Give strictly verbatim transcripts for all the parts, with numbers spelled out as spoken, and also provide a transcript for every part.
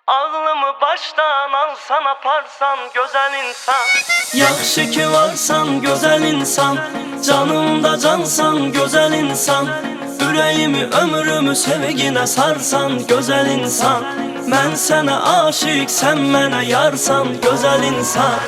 Ağlımı baştan alsan aparsan güzel insan. Yaxşı ki varsan güzel insan, canımda cansan güzel insan. Ürəyimi ömrümü sevgine sarsan güzel insan. Mən sənə aşık, sən mənə yarsan güzel insan.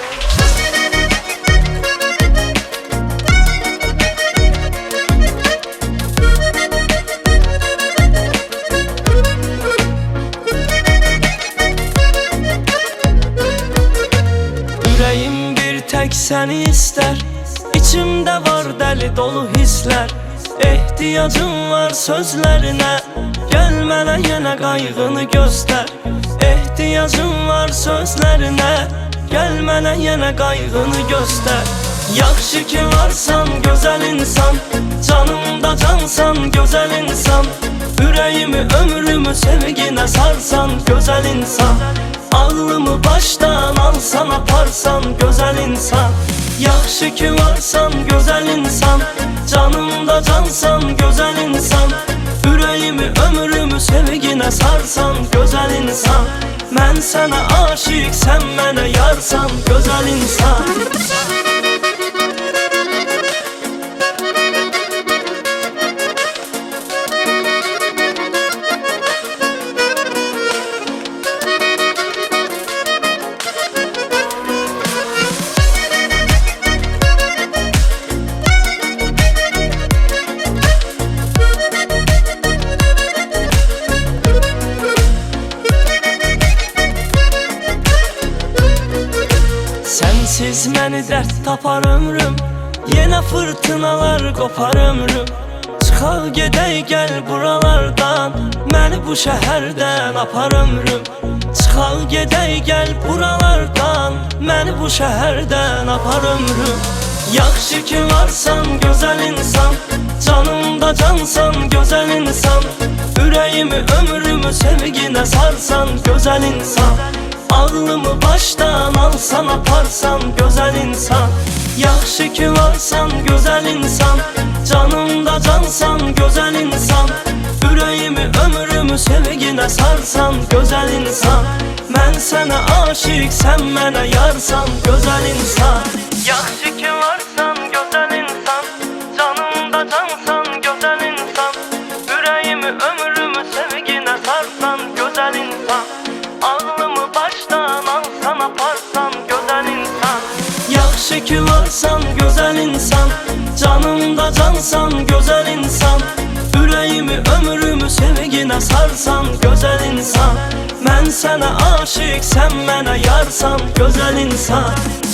Ürəyim bir tek səni istər, içimdə var dəli dolu hisslər. Ehtiyacım var sözlerine, gel mənə yenə qayğını göstər. Ehtiyacım var sözlerine, gel mənə yenə qayğını göstər. Yaxşı ki varsan güzel insan, canımda cansan güzel insan. Ürəyimi ömrümü sevgine sarsan güzel insan. Ağlımı baştan alsan aparsan güzel insan. Yaxşı ki varsan güzel insan, canımda cansan güzel insan. Ürəyimi ömrümü sevgine sarsan güzel insan. Mən sənə aşık, sən mənə yarsan güzel insan. Sensiz məni dərd tapar ömrüm, yenə fırtınalar qopar ömrüm. Çıxaq gedək gəl buralardan, məni bu şəhərdən apar ömrüm. Çıxaq gedək gəl buralardan, məni bu şəhərdən apar ömrüm. Yaxşı ki varsan güzel insan, canımda cansan güzel insan. Ürəyimi ömrümü sevgine sarsan güzel insan. Ağlımı baştan alsan aparsan güzel insan. Yaxşı ki varsan güzel insan, canımda cansan güzel insan. Ürəyimi ömrümü sevgine sarsan güzel insan. Mən sənə aşık, sən mənə yarsan güzel insan. Yaxşı ki varsan güzel insan, canımda cansan güzel insan. Ürəyimi ömrümü sevgine sarsan güzel insan. Ağlımı baştan alsan aparsan güzel insan. Yaxşı ki varsan güzel insan, canımda cansan güzel insan. Ürəyimi ömrümü sevgine sarsan güzel insan. Mən sənə aşık, sən mənə yarsan güzel insan.